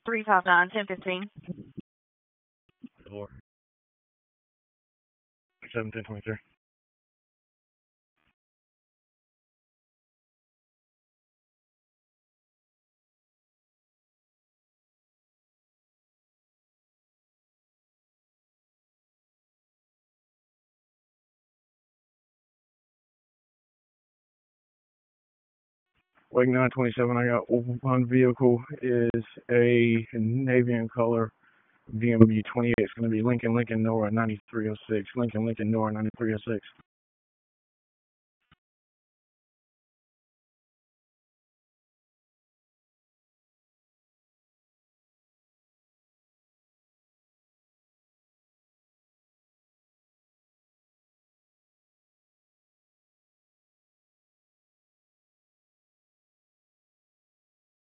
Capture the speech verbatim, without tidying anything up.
three five nine, ten fifteen. Four. Seventeen twenty-three. Wake nine twenty-seven, I got one vehicle is a navy in color V M W twenty-eight. It's going to be Lincoln, Lincoln, Nora ninety-three oh six. Lincoln, Lincoln, Nora ninety-three oh six.